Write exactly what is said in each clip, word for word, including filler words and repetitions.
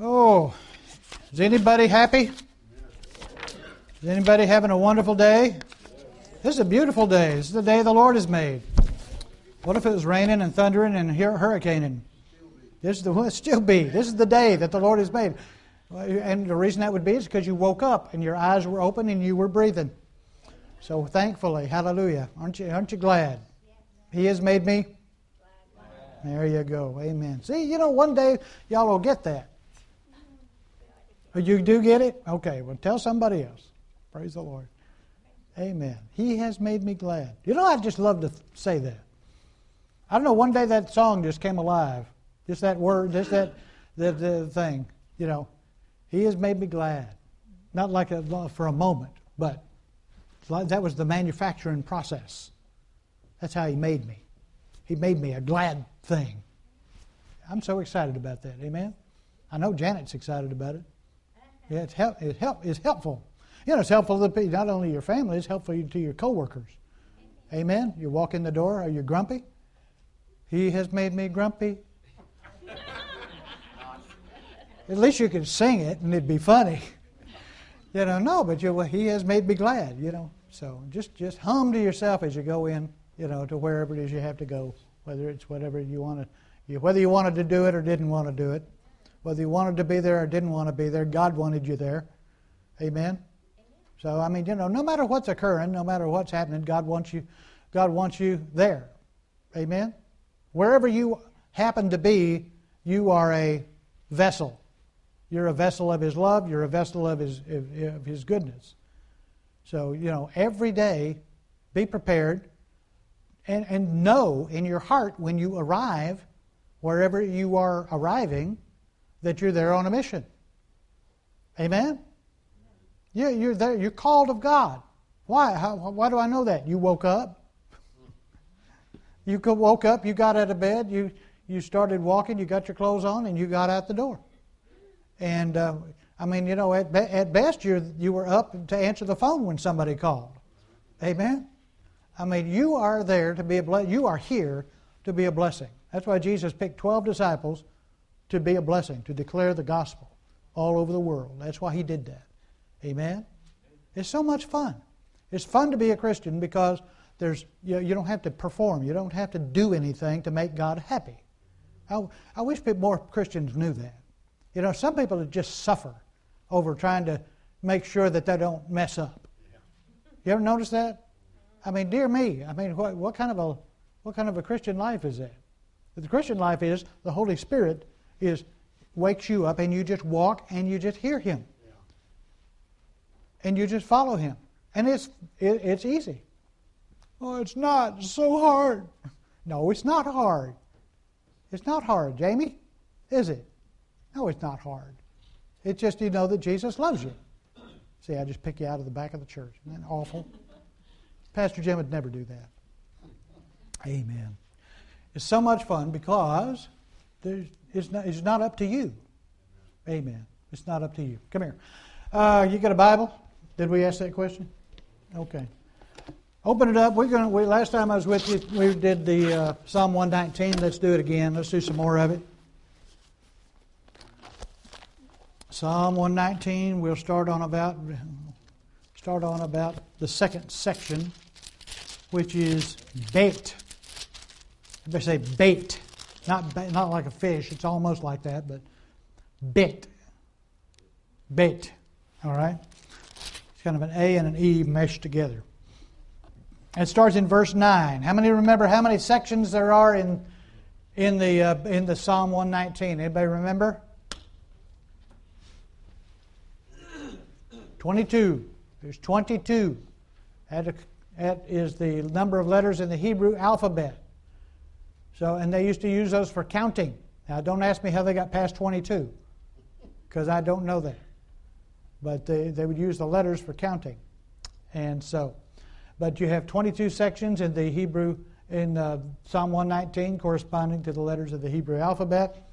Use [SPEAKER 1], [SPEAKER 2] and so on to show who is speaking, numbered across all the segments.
[SPEAKER 1] Oh, is anybody happy? Is anybody having a wonderful day? This is a beautiful day. This is the day the Lord has made. What if it was raining and thundering and hurricaning? This is the well, still be. This is the day that the Lord has made. And the reason that would be is because you woke up and your eyes were open and you were breathing. So thankfully, hallelujah. Aren't you, aren't you glad? He has made me. There you go. Amen. See, you know, one day y'all will get that. You do get it? Okay, well, tell somebody else. Praise the Lord. Amen. He has made me glad. You know, I just love to th- say that. I don't know, one day that song just came alive. Just that word, just that the, the thing, you know. He has made me glad. Not like a, for a moment, but that was the manufacturing process. That's how He made me. He made me a glad thing. I'm so excited about that. Amen? I know Janet's excited about it. Yeah, it's, help, it's, help, it's helpful. You know, it's helpful to the, not only your family, it's helpful to your coworkers. Amen? You walk in the door, are you grumpy? He has made me grumpy. At least you can sing it and it'd be funny. You know, no, but you, well, He has made me glad, you know. So just, just hum to yourself as you go in, you know, to wherever it is you have to go, whether it's whatever you want to, you, whether you wanted to do it or didn't want to do it, whether you wanted to be there or didn't want to be there, God wanted you there. Amen? So, I mean, you know, no matter what's occurring, no matter what's happening, God wants you, God wants you there. Amen? Wherever you happen to be, you are a vessel. You're a vessel of His love. You're a vessel of His of His goodness. So, you know, every day, be prepared and, and know in your heart when you arrive, wherever you are arriving, that you're there on a mission. Amen? Yeah, you're there. You're called of God. Why? How, why do I know that? You woke up. You woke up. You got out of bed. You you started walking. You got your clothes on, and you got out the door. And uh, I mean, you know, at, at best, you you were up to answer the phone when somebody called. Amen. I mean, you are there to be a ble- You are here to be a blessing. That's why Jesus picked twelve disciples to be a blessing, to declare the gospel all over the world. That's why He did that. Amen? It's so much fun. It's fun to be a Christian because there's you, you don't have to perform. You don't have to do anything to make God happy. I, I wish more Christians knew that. You know, some people just suffer over trying to make sure that they don't mess up. You ever notice that? I mean, dear me, I mean, what, what kind of a what kind of a Christian life is that? The Christian life is the Holy Spirit is wakes you up and you just walk and you just hear Him. And you just follow Him. And it's it, it's easy. Oh, it's not. It's so hard. No, it's not hard. It's not hard, Jamie. Is it? No, it's not hard. It's just you know that Jesus loves you. See, I just pick you out of the back of the church. Isn't that awful? Pastor Jim would never do that. Amen. It's so much fun because there's, it's, not, it's not up to you. Amen. It's not up to you. Come here. Uh, you got a Bible? Did we ask that question? Okay. Open it up. We're going. We, last time I was with you, we did the uh, Psalm one nineteen. Let's do it again. Let's do some more of it. Psalm one nineteen. We'll start on about start on about the second section, which is bait. They say bait, not not like a fish. It's almost like that, but bait. Bait. All right. It's kind of an A and an E meshed together. It starts in verse nine. How many remember how many sections there are in in the uh, in the Psalm one nineteen? Anybody remember? twenty-two. There's twenty-two. That, that is the number of letters in the Hebrew alphabet. So, and they used to use those for counting. Now, don't ask me how they got past twenty-two, because I don't know that. But they, they would use the letters for counting. And so, but you have twenty-two sections in the Hebrew, in uh, Psalm one nineteen, corresponding to the letters of the Hebrew alphabet.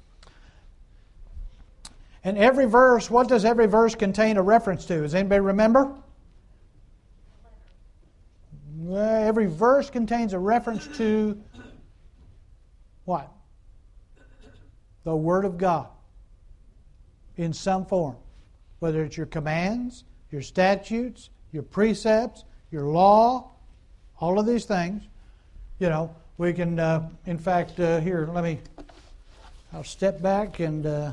[SPEAKER 1] And every verse, what does every verse contain a reference to? Does anybody remember? Well, every verse contains a reference to what? The Word of God. in some form, whether it's your commands, your statutes, your precepts, your law, all of these things. You know, we can, uh, in fact, uh, here, let me, I'll step back and uh,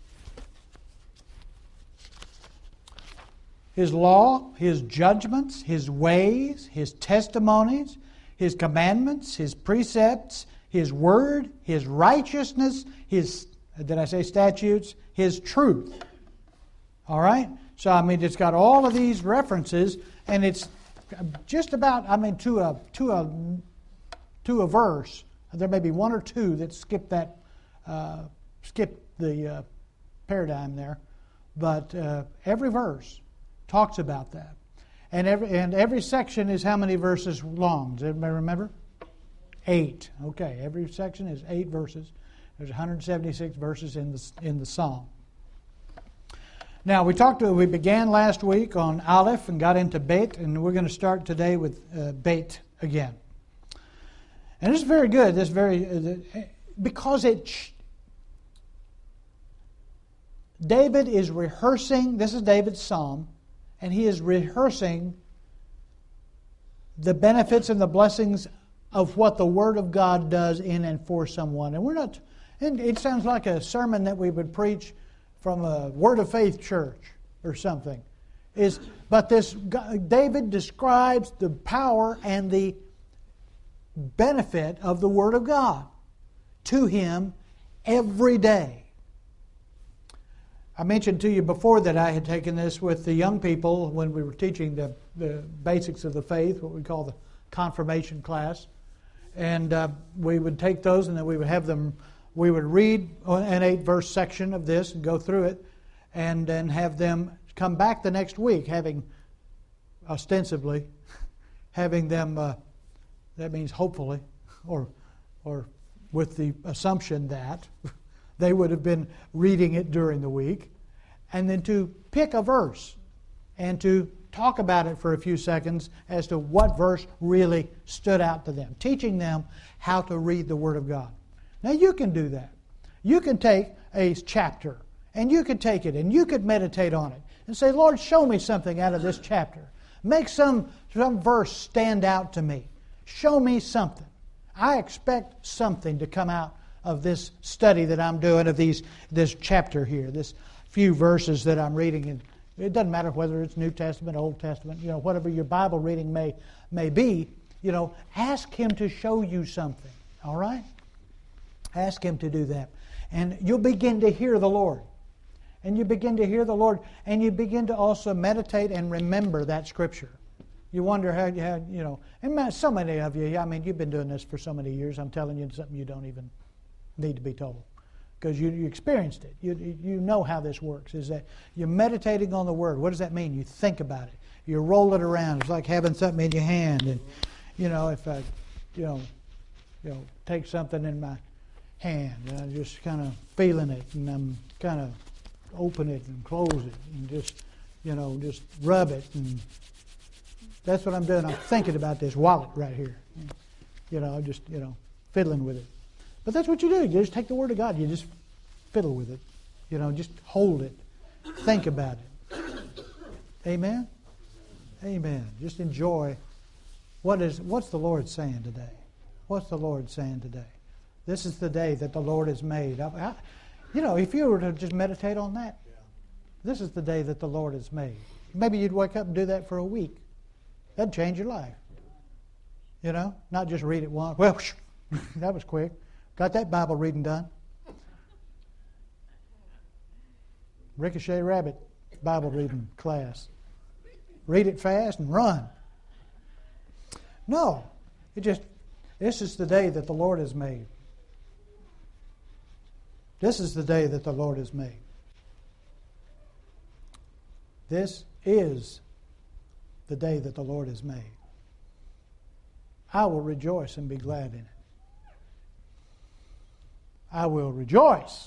[SPEAKER 1] His law, His judgments, His ways, His testimonies, His commandments, His precepts, His word, His righteousness, His, did I say statutes? His truth. All right? So, I mean, it's got all of these references, and it's just about, I mean, to a to a to a verse. There may be one or two that skip that, uh, skip the uh, paradigm there, but uh, every verse talks about that, and every and every section is how many verses long? Does everybody remember? Eight. Okay, every section is eight verses. There's one hundred seventy-six verses in the in the psalm. Now, we talked. We began last week on Aleph and got into Bet, and we're going to start today with uh, Bet again. And this is very good. This very uh, because it. David is rehearsing. This is David's psalm, and he is rehearsing the benefits and the blessings of what the Word of God does in and for someone. And we're not. And it sounds like a sermon that we would preach from a Word of Faith church or something. Is but this David describes the power and the benefit of the Word of God to him every day. I mentioned to you before that I had taken this with the young people when we were teaching the, the basics of the faith, what we call the confirmation class. And uh, we would take those and then we would have them. We would read an eight-verse section of this and go through it, and then have them come back the next week, having, ostensibly, having them, uh, that means hopefully, or or with the assumption that they would have been reading it during the week, and then to pick a verse and to talk about it for a few seconds as to what verse really stood out to them, teaching them how to read the Word of God. Now, you can do that. You can take a chapter, and you could take it, and you could meditate on it, and say, Lord, show me something out of this chapter. Make some, some verse stand out to me. Show me something. I expect something to come out of this study that I'm doing, of these this chapter here, this few verses that I'm reading. And it doesn't matter whether it's New Testament, Old Testament, you know, whatever your Bible reading may may be, you know, ask Him to show you something, all right? Ask Him to do that. And you'll begin to hear the Lord. And you begin to hear the Lord, and you begin to also meditate and remember that Scripture. You wonder how, how you know, and so many of you, I mean, you've been doing this for so many years, I'm telling you something you don't even need to be told. Because you, you experienced it. You, you know how this works, is that you're meditating on the Word. What does that mean? You think about it. You roll it around. It's like having something in your hand. And, you know, if I, you know, you know, take something in my hand, and I'm just kind of feeling it, and I'm kind of open it and close it, and just, you know, just rub it, and that's what I'm doing. I'm thinking about this wallet right here, you know, just, you know, fiddling with it. But that's what you do. You just take the Word of God, you just fiddle with it, you know, just hold it, think about it. Amen? Amen. Just enjoy what is what's the Lord saying today. What's the Lord saying today? This is the day that the Lord has made. I, I, you know, if you were to just meditate on that, yeah. This is the day that the Lord has made. Maybe you'd wake up and do that for a week. That'd change your life. You know, not just read it once. Well, that was quick. Got that Bible reading done. Ricochet Rabbit Bible reading class. Read it fast and run. No, it just, this is the day that the Lord has made. This is the day that the Lord has made. This is the day that the Lord has made. I will rejoice and be glad in it. I will rejoice.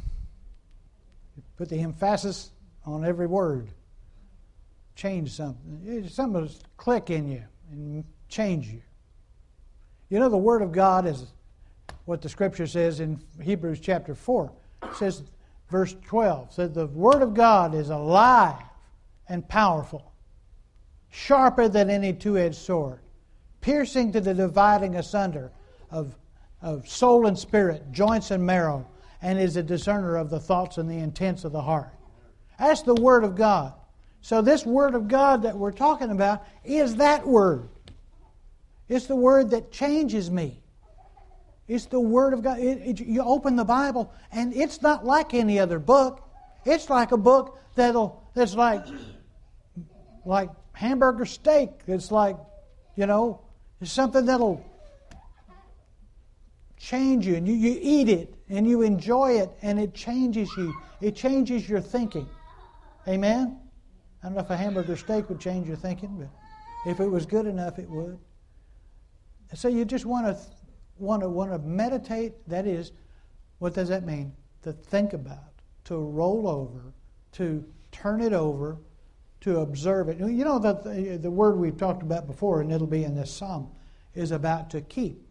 [SPEAKER 1] Put the emphasis on every word. Change something. Something will click in you and change you. You know, the Word of God is what the Scripture says in Hebrews chapter four. It says verse twelve said, the Word of God is alive and powerful, sharper than any two-edged sword, piercing to the dividing asunder of, of soul and spirit, joints and marrow, and is a discerner of the thoughts and the intents of the heart. That's the Word of God. So this Word of God that we're talking about is that Word. It's the Word that changes me. It's the Word of God. It, it, you open the Bible, and it's not like any other book. It's like a book that'll that's like like hamburger steak. It's like, you know, it's something that'll change you, and you, you eat it, and you enjoy it, and it changes you. It changes your thinking. Amen? I don't know if a hamburger steak would change your thinking, but if it was good enough, it would. So you just want to want to want to meditate. That is, what does that mean? To think about, to roll over, to turn it over, to observe it. You know, the, the word we've talked about before, and it'll be in this psalm, is about to keep.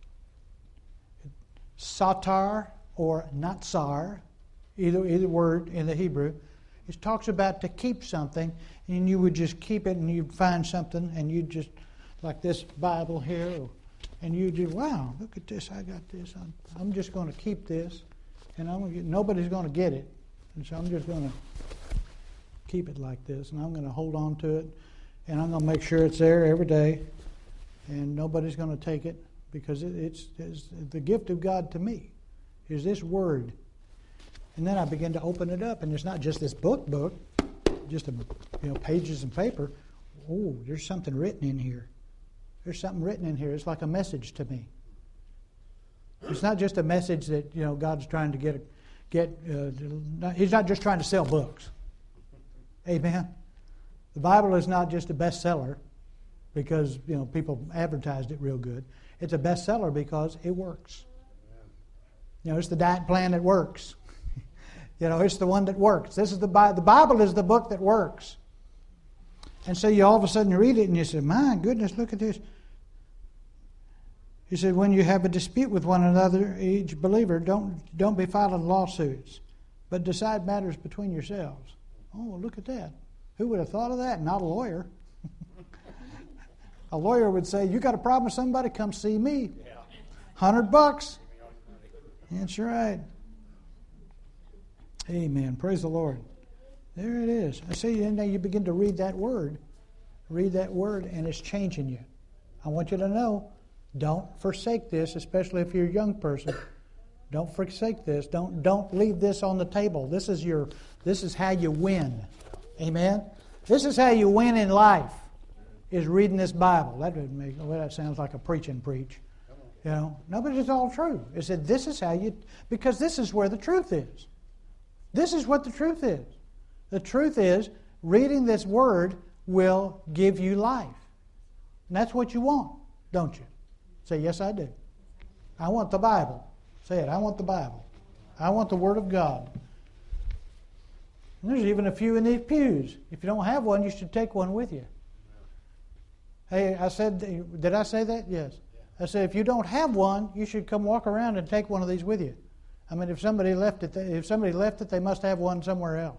[SPEAKER 1] Satar or natsar, either either word in the Hebrew, it talks about to keep something, and you would just keep it, and you'd find something, and you'd just, like this Bible here, and you do, wow, look at this, I got this. I'm, I'm just going to keep this, and I'm gonna get, nobody's going to get it, and so I'm just going to keep it like this, and I'm going to hold on to it, and I'm going to make sure it's there every day, and nobody's going to take it, because it, it's, it's the gift of God to me is this Word. And then I begin to open it up, and it's not just this book book, just a, you know, pages and paper. Oh, there's something written in here. There's something written in here. It's like a message to me. It's not just a message that, you know, God's trying to get. get. Uh, he's not just trying to sell books. Amen. The Bible is not just a bestseller because, you know, people advertised it real good. It's a bestseller because it works. You know, it's the diet plan that works. You know, it's the one that works. This is the Bible. The Bible is the book that works. And so you all of a sudden read it and you say, my goodness, look at this. He said, when you have a dispute with one another, each believer, don't don't be filing lawsuits, but decide matters between yourselves. Oh, look at that. Who would have thought of that? Not a lawyer. A lawyer would say, you got a problem with somebody, come see me. Hundred bucks. That's right. Amen. Praise the Lord. There it is. I see, and now you begin to read that word. Read that word, and it's changing you. I want you to know, don't forsake this, especially if you're a young person. Don't forsake this. Don't don't leave this on the table. This is your. This is how you win. Amen. This is how you win in life. Is reading this Bible. That doesn't make. Well, that sounds like a preach and preach. You know, no, but it's all true. It said this is how you, because this is where the truth is. This is what the truth is. The truth is, reading this Word will give you life. And that's what you want, don't you? Say, yes, I do. I want the Bible. Say it, I want the Bible. I want the Word of God. And there's even a few in these pews. If you don't have one, you should take one with you. Hey, I said, did I say that? Yes. I said, if you don't have one, you should come walk around and take one of these with you. I mean, if somebody left it, if somebody left it, they must have one somewhere else.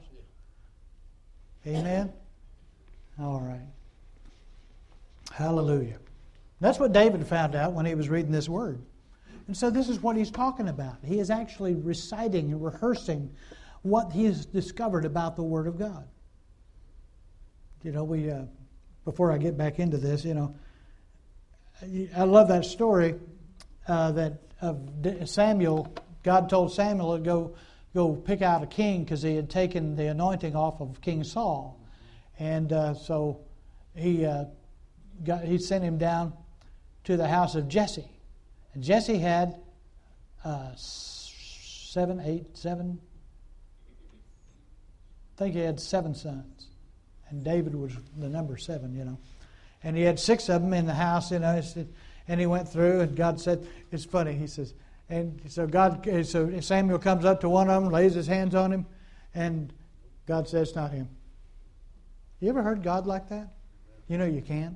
[SPEAKER 1] Amen? All right. Hallelujah. That's what David found out when he was reading this word. And so this is what he's talking about. He is actually reciting and rehearsing what he has discovered about the Word of God. You know, we uh, before I get back into this, you know, I love that story uh, that of Samuel. God told Samuel to go go pick out a king because he had taken the anointing off of King Saul, and uh, so he uh, got he sent him down to the house of Jesse, and Jesse had uh, seven, eight, seven. I think he had seven sons, and David was the number seven, you know. And he had six of them in the house, you know. And he went through, and God said, "It's funny." He says, and so God, so Samuel comes up to one of them, lays his hands on him, and God says, "It's not him." You ever heard God like that? You know you can.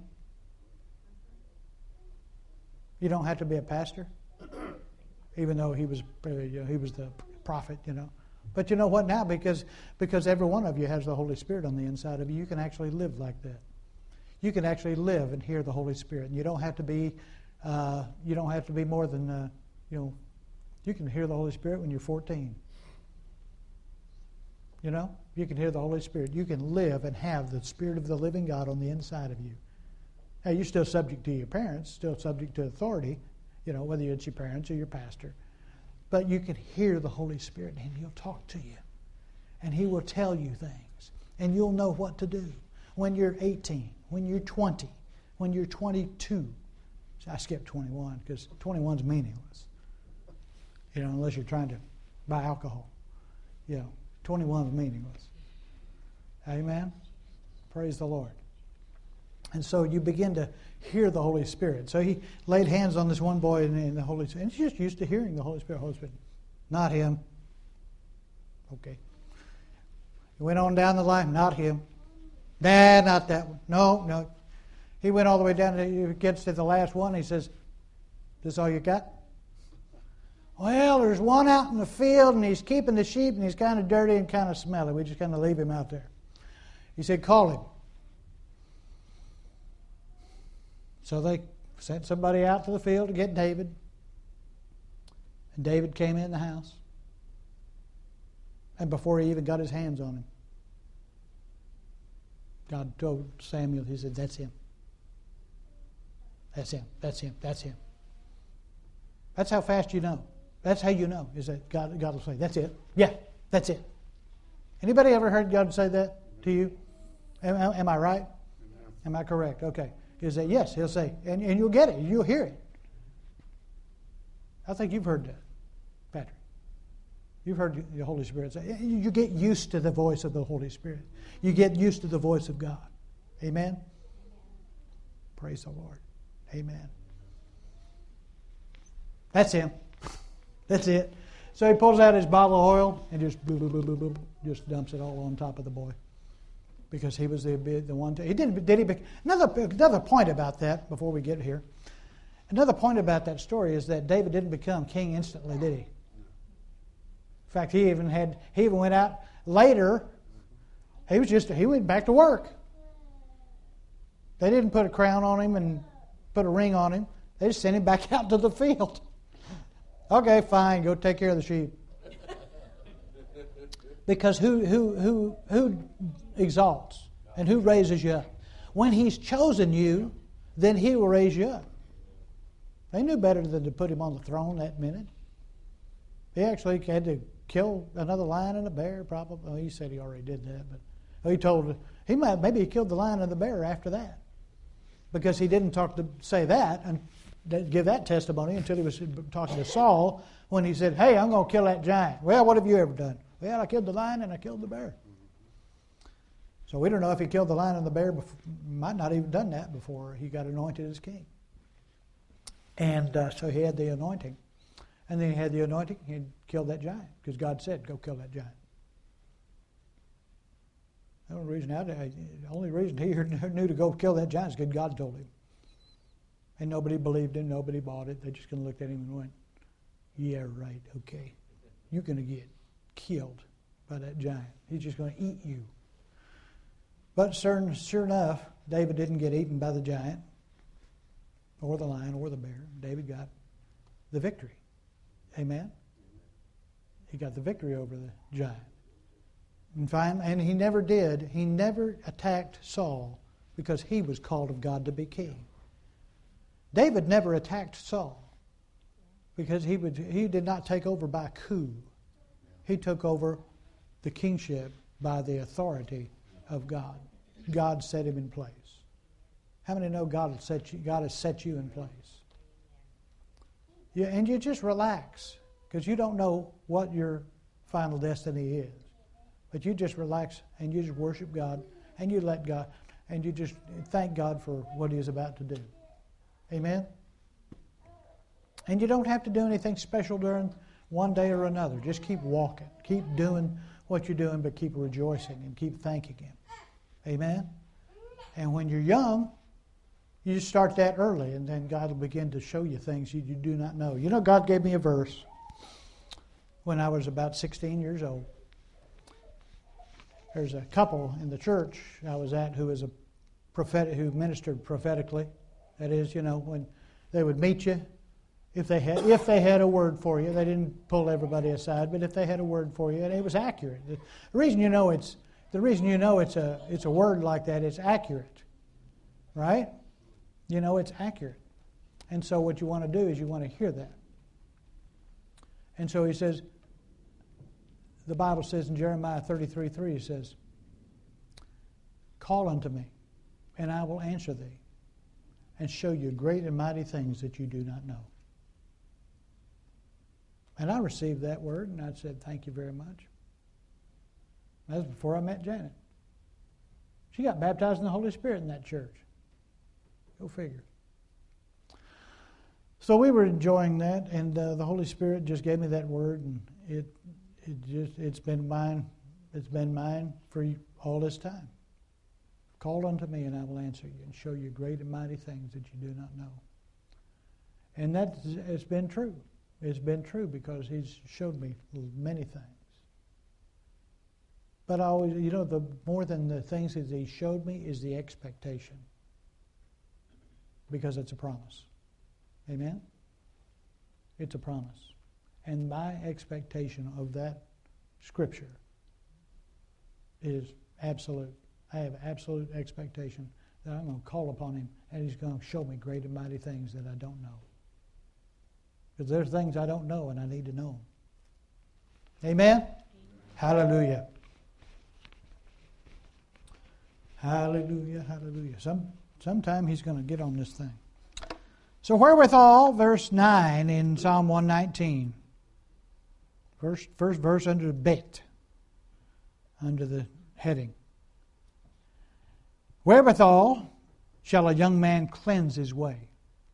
[SPEAKER 1] You don't have to be a pastor, even though he was, you know, he was the prophet, you know. But you know what now? Because, because every one of you has the Holy Spirit on the inside of you, you can actually live like that. You can actually live and hear the Holy Spirit. And you don't have to be, uh, you don't have to be more than, uh, you know, you can hear the Holy Spirit when you're fourteen. You know, you can hear the Holy Spirit. You can live and have the Spirit of the living God on the inside of you. Now, you're still subject to your parents, still subject to authority, you know, whether it's your parents or your pastor. But you can hear the Holy Spirit, and He'll talk to you. And He will tell you things. And you'll know what to do when you're eighteen, when you're twenty, when you're twenty-two. See, I skipped twenty-one because twenty-one's meaningless. You know, unless you're trying to buy alcohol. You know, twenty-one's meaningless. Amen? Praise the Lord. And so you begin to hear the Holy Spirit. So he laid hands on this one boy and, and the Holy Spirit. And he's just used to hearing the Holy Spirit. Holy Spirit. Not him. Okay. He went on down the line. Not him. Nah, not that one. No, no. He went all the way down. He gets to the last one. He says, "This all you got?" "Well, there's one out in the field, and he's keeping the sheep, and he's kind of dirty and kind of smelly. We just kind of leave him out there." He said, "Call him." So they sent somebody out to the field to get David. And David came in the house. And before he even got his hands on him, God told Samuel, He said, "That's him. That's him. That's him. That's him." That's how fast you know. That's how you know, is that God, God will say, "That's it. Yeah, that's it." Anybody ever heard God say that to you? Am, am I right? Am I correct? Okay. Is that yes? He'll say, and, and you'll get it. You'll hear it. I think you've heard that, Patrick. You've heard the Holy Spirit say. You get used to the voice of the Holy Spirit. You get used to the voice of God. Amen? Praise the Lord. Amen. That's him. That's it. So he pulls out his bottle of oil and just blah, blah, blah, blah, blah, just dumps it all on top of the boy. Because he was the the one. To, he didn't. Did he? Another another point about that before we get here. Another point about that story is that David didn't become king instantly, did he? In fact, he even had. He even went out later. He was just. He went back to work. They didn't put a crown on him and put a ring on him. They just sent him back out to the field. Okay, fine. Go take care of the sheep. Because who who who who exalts and who raises you up? When He's chosen you, then He will raise you up. They knew better than to put him on the throne that minute. He actually had to kill another lion and a bear, probably. Well, he said he already did that, but he told he might maybe he killed the lion and the bear after that, because he didn't talk to say that and give that testimony until he was talking to Saul when he said, "Hey, I'm going to kill that giant." "Well, what have you ever done?" "Well, I killed the lion and I killed the bear." So we don't know if he killed the lion and the bear. Before, might not even done that before he got anointed as king. And uh, so he had the anointing. And then he had the anointing, he killed that giant. Because God said, "Go kill that giant." The only reason, I, the only reason he knew to go kill that giant is because God told him. And nobody believed him, nobody bought it. They just kind of looked at him and went, "Yeah, right, okay. You're going to get killed by that giant. He's just going to eat you." But certain, sure enough, David didn't get eaten by the giant or the lion or the bear. David got the victory. Amen? He got the victory over the giant. And, fine, and he never did. He never attacked Saul because he was called of God to be king. David never attacked Saul because he would, he did not take over by coup. He took over the kingship by the authority of God. God set him in place. How many know God has set you, God has set you in place? Yeah, and you just relax because you don't know what your final destiny is. But you just relax and you just worship God and you let God and you just thank God for what He is about to do. Amen? And you don't have to do anything special during one day or another. Just keep walking. Keep doing what you're doing, but keep rejoicing and keep thanking Him. Amen? And when you're young, you just start that early, and then God will begin to show you things you, you do not know. You know, God gave me a verse when I was about sixteen years old. there's a couple in the church I was at who was a prophet who ministered prophetically. That is, you know, when they would meet you, if they had if they had a word for you, they didn't pull everybody aside, but if they had a word for you, and it was accurate. The reason you know it's the reason you know it's a it's a word like that, it's accurate, right? You know it's accurate, and so what you want to do is you want to hear that. And so he says, the Bible says in Jeremiah thirty-three three, it says, "Call unto me, and I will answer thee, and show you great and mighty things that you do not know." And I received that word, and I said, "Thank you very much." That was before I met Janet. She got baptized in the Holy Spirit in that church. Go figure. So we were enjoying that, and uh, the Holy Spirit just gave me that word, and it it just it's been mine. It's been mine for all this time. "Call unto me, and I will answer you, and show you great and mighty things that you do not know." And that it's been true. It's been true because He's showed me many things. But I always, you know, the more than the things that He showed me is the expectation, because it's a promise. Amen? It's a promise. And my expectation of that Scripture is absolute. I have absolute expectation that I'm going to call upon Him and He's going to show me great and mighty things that I don't know. Because there's things I don't know and I need to know them. Amen? Amen. Hallelujah. Hallelujah, hallelujah. Some sometime He's going to get on this thing. So wherewithal, verse nine in Psalm one nineteen. First, first verse under the bet, under the heading. "Wherewithal shall a young man cleanse his way?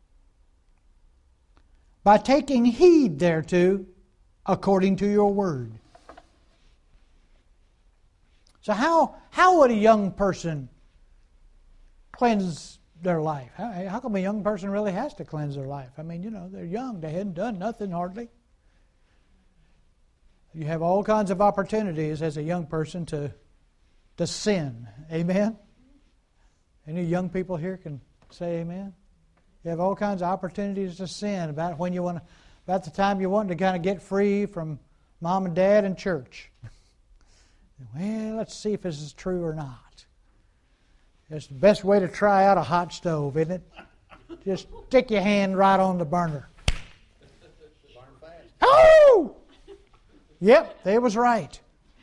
[SPEAKER 1] By taking heed thereto, according to your word." So how, how would a young person cleanse their life? How, how come a young person really has to cleanse their life? I mean, you know, they're young. They hadn't done nothing hardly. You have all kinds of opportunities as a young person to, to sin. Amen? Any young people here can say amen? You have all kinds of opportunities to sin about when you want to, about the time you want to kind of get free from mom and dad and church. Well, let's see if this is true or not. It's the best way to try out a hot stove, isn't it? Just stick your hand right on the burner. Oh! Yep, they was right.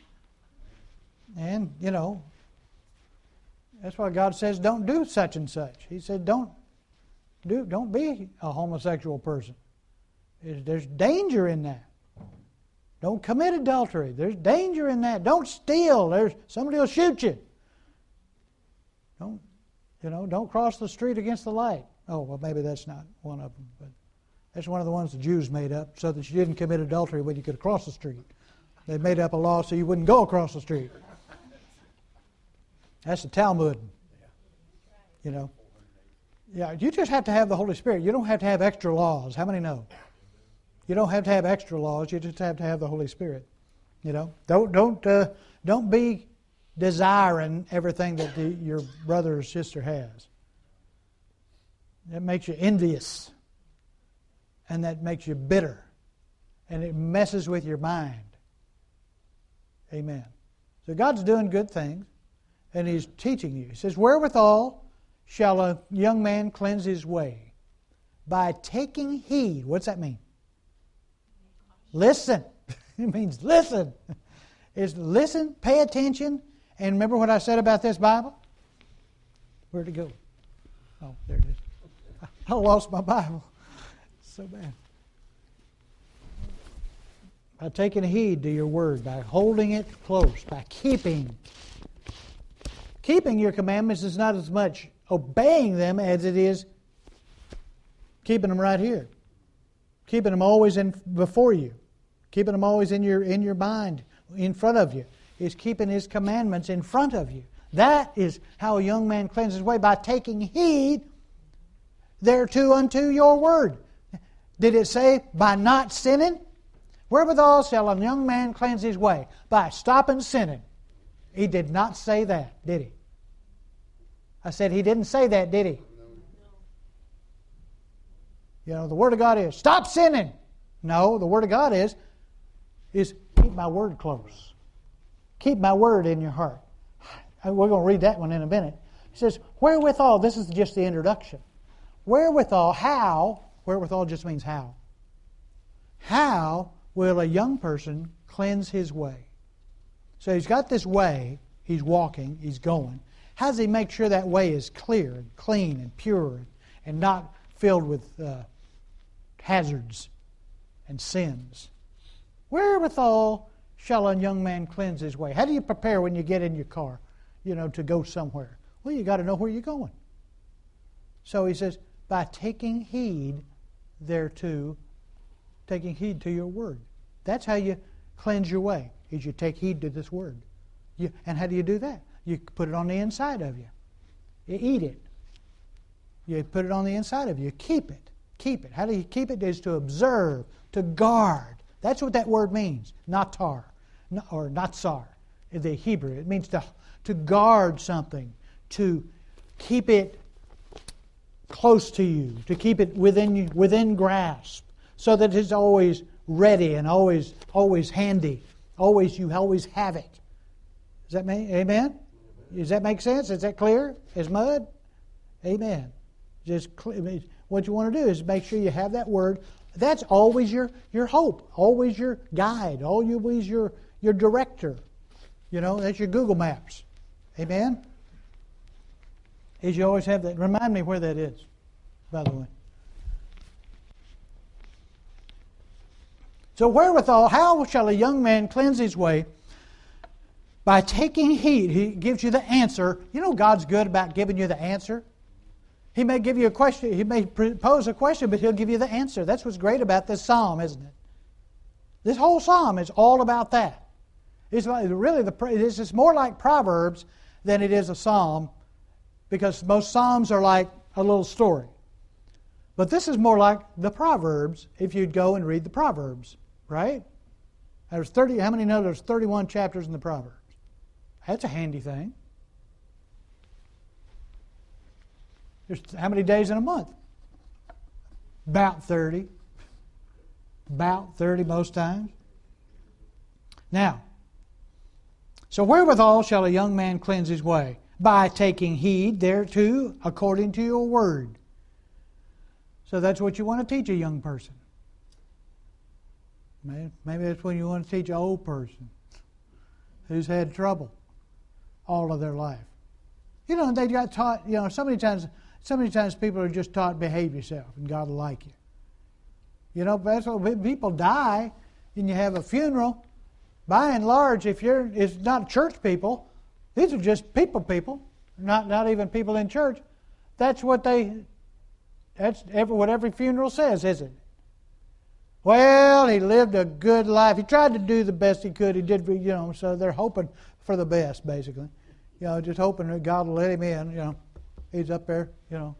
[SPEAKER 1] And, you know, that's why God says don't do such and such. He said don't do, don't be a homosexual person. There's danger in that. Don't commit adultery. There's danger in that. Don't steal. There's somebody will shoot you. Don't, you know, don't cross the street against the light. Oh, well, maybe that's not one of them, but that's one of the ones the Jews made up so that you didn't commit adultery when you could cross the street. They made up a law so you wouldn't go across the street. That's the Talmud. You know. Yeah, you just have to have the Holy Spirit. You don't have to have extra laws. How many know? You don't have to have extra laws. You just have to have the Holy Spirit. You know, don't don't uh, don't be desiring everything that the, your brother or sister has. That makes you envious, and that makes you bitter, and it messes with your mind. Amen. So God's doing good things, and He's teaching you. He says, "Wherewithal shall a young man cleanse his way? By taking heed." What's that mean? Listen. It means listen. It's listen, pay attention, and remember what I said about this Bible? Where'd it go? Oh, there it is. I lost my Bible. So bad. By taking heed to your word, by holding it close, by keeping. Keeping your commandments is not as much obeying them as it is keeping them right here. Keeping them always in before you. Keeping them always in your in your mind, in front of you. Is keeping His commandments in front of you. That is how a young man cleanses his way, by taking heed thereto unto your word. Did it say by not sinning? Wherewithal shall a young man cleanse his way? By stopping sinning. He did not say that, did he? I said he didn't say that, did he? You know, the Word of God is, stop sinning. No, the Word of God is, is keep my Word close. Keep my Word in your heart. We're going to read that one in a minute. He says, wherewithal, this is just the introduction. Wherewithal, how, wherewithal just means how. How will a young person cleanse his way? So he's got this way, he's walking, he's going. How does he make sure that way is clear and clean and pure and not filled with uh, hazards and sins? Wherewithal shall a young man cleanse his way? How do you prepare when you get in your car, you know, to go somewhere? Well, you got to know where you're going. So he says, by taking heed thereto, taking heed to your word. That's how you cleanse your way, is you take heed to this word. You, and how do you do that? You put it on the inside of you. You eat it. You put it on the inside of you. You keep it. Keep it. How do you keep it? Is to observe, to guard. That's what that word means. Natar, or natsar, in the Hebrew. It means to, to guard something, to keep it close to you, to keep it within you, within grasp, so that it's always ready and always always handy. Always you always have it. Does that mean amen? Does that make sense? Is that clear as mud? Amen. Just what you want to do is make sure you have that word. That's always your, your hope, always your guide, always your, your director. You know, that's your Google Maps. Amen? Is you always have that. Remind me where that is, by the way. So wherewithal, how shall a young man cleanse his way? By taking heed. He gives you the answer. You know God's good about giving you the answer. He may give you a question. He may pose a question, but He'll give you the answer. That's what's great about this psalm, isn't it? This whole psalm is all about that. It's like, really, the, it's, it's more like Proverbs than it is a psalm, because most psalms are like a little story. But this is more like the Proverbs if you'd go and read the Proverbs, right? There's thirty. How many know there's thirty-one chapters in the Proverbs? That's a handy thing. There's how many days in a month? About thirty. About thirty most times. Now, so wherewithal shall a young man cleanse his way? By taking heed thereto according to your word. So that's what you want to teach a young person. Maybe, maybe that's when you want to teach an old person who's had trouble all of their life. You know, they got taught, you know, so many times, so many times people are just taught behave yourself and God will like you. You know, that's what people die and you have a funeral. By and large, if you're, it's not church people, these are just people people, not not even people in church. That's what they, that's every, what every funeral says, isn't it? Well, he lived a good life. He tried to do the best he could. He did, you know, so they're hoping for the best, basically. You know, just hoping that God will let him in, you know. He's up there, you know.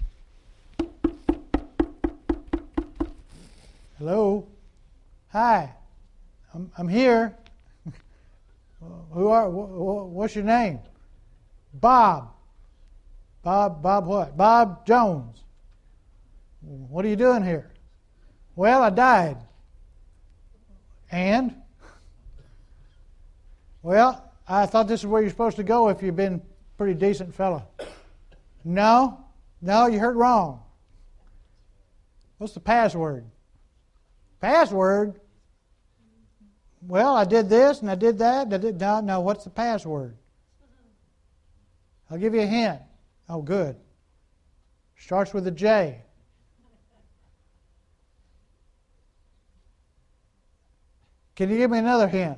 [SPEAKER 1] Hello? Hi. I'm, I'm here. Who are, what's your name? Bob. Bob, Bob what? Bob Jones. What are you doing here? Well, I died. And? Well, I thought this is where you're supposed to go if you've been a pretty decent fellow. No, no, you heard wrong. What's the password? Password? Well, I did this and I did that. I did, no, no, what's the password? I'll give you a hint. Oh, good. Starts with a J. Can you give me another hint?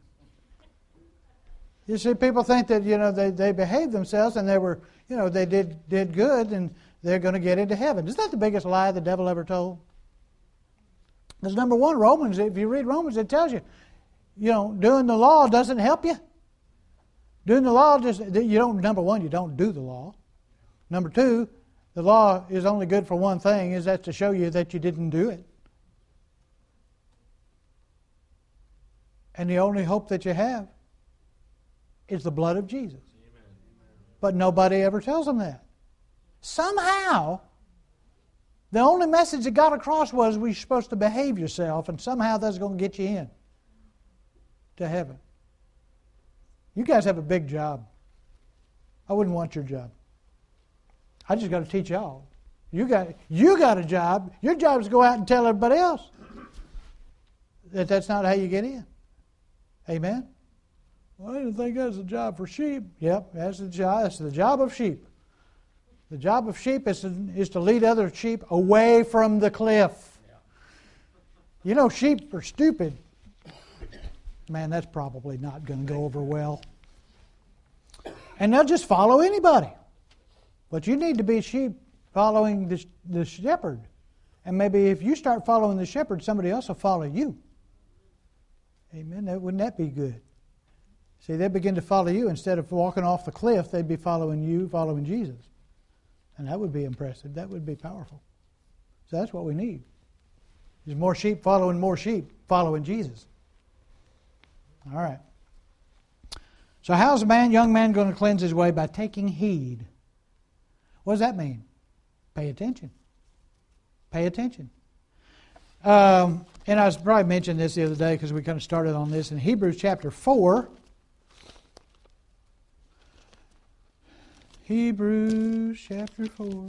[SPEAKER 1] You see, people think that, you know, they, they behaved themselves and they were, you know, they did did good and they're going to get into heaven. Isn't that the biggest lie the devil ever told? Because number one, Romans, if you read Romans, it tells you, you know, doing the law doesn't help you. Doing the law, just you don't, number one, you don't do the law. Number two, the law is only good for one thing, is that to show you that you didn't do it. And the only hope that you have is the blood of Jesus. But nobody ever tells them that. Somehow, the only message that got across was we're supposed to behave yourself, and somehow that's going to get you in to heaven. You guys have a big job. I wouldn't want your job. I just got to teach y'all. You got you got a job. Your job is to go out and tell everybody else that that's not how you get in. Amen? Well, I didn't think that's a job for sheep. Yep, that's the job. That's the job of sheep. The job of sheep is to, is to lead other sheep away from the cliff. Yeah. You know, sheep are stupid. Man, that's probably not going to go over well. And they'll just follow anybody. But you need to be sheep following the, the shepherd. And maybe if you start following the shepherd, somebody else will follow you. Amen. That, wouldn't that be good? See, they begin to follow you. Instead of walking off the cliff, they'd be following you, following Jesus. And that would be impressive. That would be powerful. So that's what we need. There's more sheep following more sheep, following Jesus. All right. So how's a man, young man going to cleanse his way? By taking heed. What does that mean? Pay attention. Pay attention. Um, and I was probably mentioned this the other day because we kind of started on this in Hebrews chapter four. Hebrews chapter four.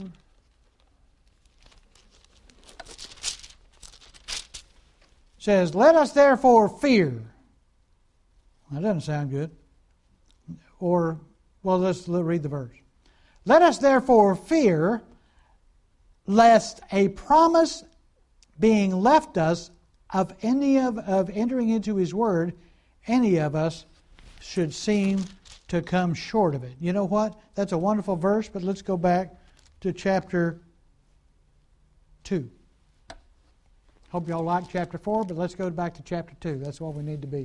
[SPEAKER 1] Says, let us therefore fear. That doesn't sound good. Or, well, let's read the verse. Let us therefore fear, lest a promise being left us of any of, of entering into His Word, any of us should seem to come short of it. You know what? That's a wonderful verse, but let's go back to chapter two. Hope y'all like chapter four, but let's go back to chapter two. That's what we need to be.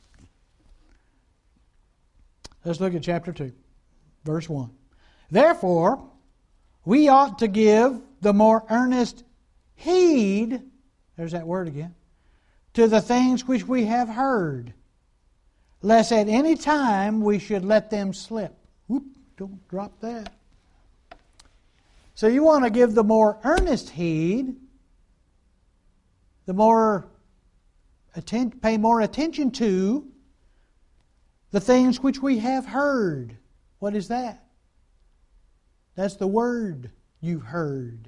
[SPEAKER 1] Let's look at chapter two, verse one. Therefore, we ought to give the more earnest heed, there's that word again, to the things which we have heard, lest at any time we should let them slip. Whoop, don't drop that. So you want to give the more earnest heed, the more atten- pay more attention to the things which we have heard. What is that? That's the word you've heard.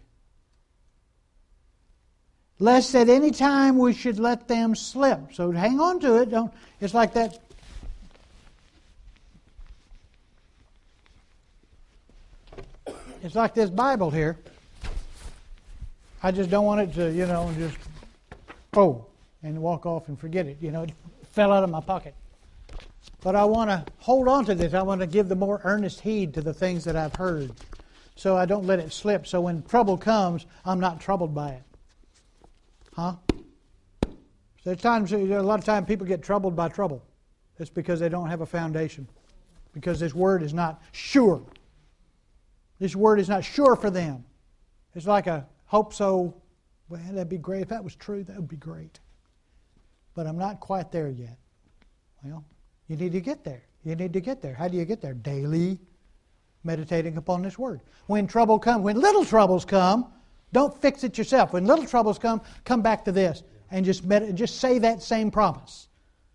[SPEAKER 1] Lest at any time we should let them slip. So hang on to it. Don't. It's like that. It's like this Bible here. I just don't want it to, you know, just oh, and walk off and forget it. You know, it fell out of my pocket. But I want to hold on to this. I want to give the more earnest heed to the things that I've heard, so I don't let it slip. So when trouble comes, I'm not troubled by it. Huh? There's times, a lot of times people get troubled by trouble. It's because they don't have a foundation. Because this word is not sure. This word is not sure for them. It's like a hope so. Well, that'd be great. If that was true, that would be great. But I'm not quite there yet. Well, you need to get there. You need to get there. How do you get there? Daily meditating upon this word. When trouble comes, when little troubles come, don't fix it yourself. When little troubles come, come back to this and just med- just say that same promise.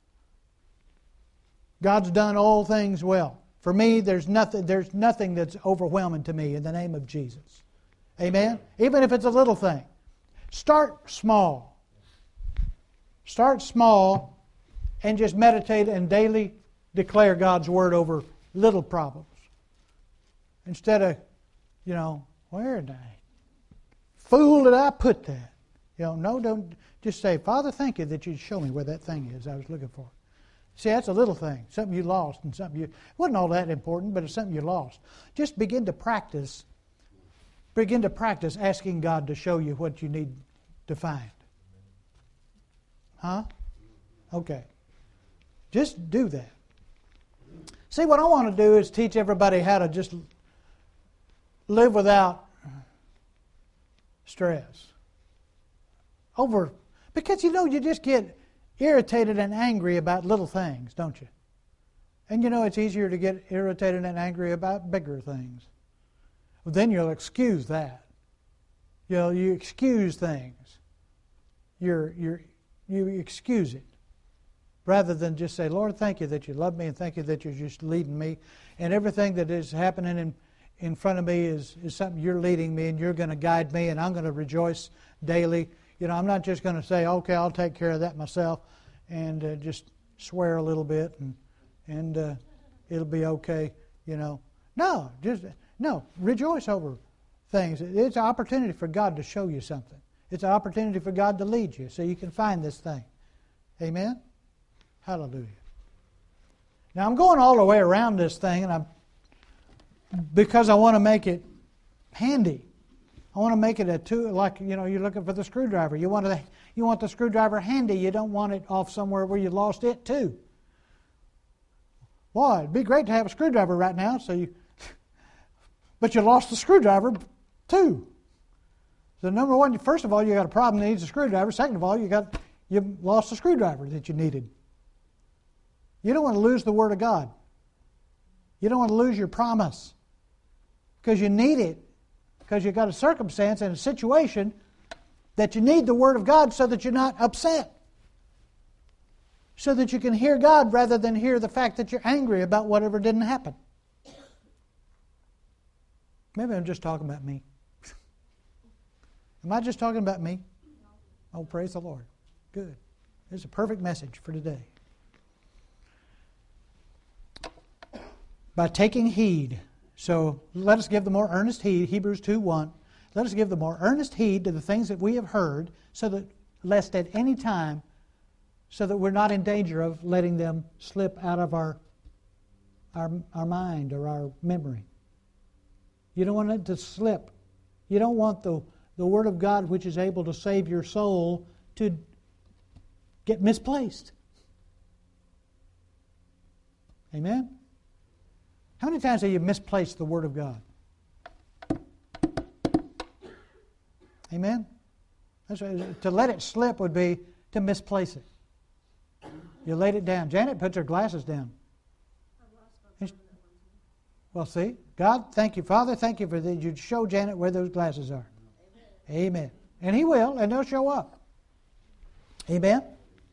[SPEAKER 1] God's done all things well. For me, there's nothing there's nothing that's overwhelming to me in the name of Jesus. Amen? Even if it's a little thing. Start small. Start small and just meditate and daily declare God's word over little problems. Instead of, you know, where did I, fool did I put that? You know, no, don't, just say, Father, thank you that you show me where that thing is I was looking for. See, that's a little thing, something you lost and something you, it wasn't all that important, but it's something you lost. Just begin to practice, begin to practice asking God to show you what you need to find. Huh? Okay. Just do that. See, what I want to do is teach everybody how to just live without stress. Over, because you know, you just get irritated and angry about little things, don't you? And you know, it's easier to get irritated and angry about bigger things. Well, then you'll excuse that. You know, you excuse things. You're, you're, you excuse it. Rather than just say, Lord, thank you that you love me and thank you that you're just leading me. And everything that is happening in, in front of me is, is something you're leading me and you're going to guide me and I'm going to rejoice daily. You know, I'm not just going to say, okay, I'll take care of that myself and uh, just swear a little bit and and uh, it'll be okay, you know. No, just no, rejoice over things. It's an opportunity for God to show you something. It's an opportunity for God to lead you so you can find this thing. Amen? Hallelujah. Now I'm going all the way around this thing and I'm because I want to make it handy. I want to make it a two, like, you know, you're looking for the screwdriver. You want, to, you want the screwdriver handy. You don't want it off somewhere where you lost it too. Boy, it'd be great to have a screwdriver right now, so you, but you lost the screwdriver too. So number one, first of all, you got a problem that needs a screwdriver. Second of all, you got you lost the screwdriver that you needed. You don't want to lose the Word of God. You don't want to lose your promise because you need it. Because you've got a circumstance and a situation that you need the Word of God so that you're not upset. So that you can hear God rather than hear the fact that you're angry about whatever didn't happen. Maybe I'm just talking about me. Am I just talking about me? Oh, praise the Lord. Good. It's a perfect message for today. By taking heed. So let us give the more earnest heed, Hebrews two one. Let us give the more earnest heed to the things that we have heard, so that lest at any time, so that we're not in danger of letting them slip out of our, our, our mind or our memory. You don't want it to slip. You don't want the, the Word of God, which is able to save your soul, to get misplaced. Amen? How many times have you misplaced the Word of God? Amen? That's right. To let it slip would be to misplace it. You laid it down. Janet puts her glasses down. Well, see, God, thank you, Father, thank you for that. You show Janet where those glasses are. Amen. Amen. And He will, and they'll show up. Amen?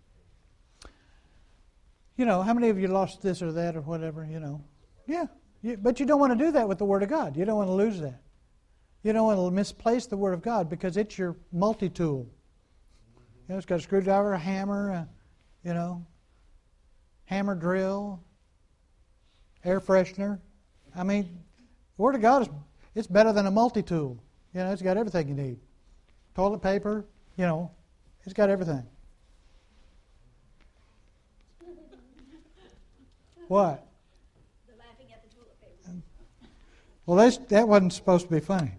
[SPEAKER 1] You know, how many of you lost this or that or whatever, you know? Yeah, you, but you don't want to do that with the Word of God. You don't want to lose that. You don't want to misplace the Word of God because it's your multi-tool. You know, it's got a screwdriver, a hammer, a, you know, hammer drill, air freshener. I mean, the Word of God is it's better than a multi-tool. You know, it's got everything you need. Toilet paper, you know, it's got everything. What? Well, that's, that wasn't supposed to be funny.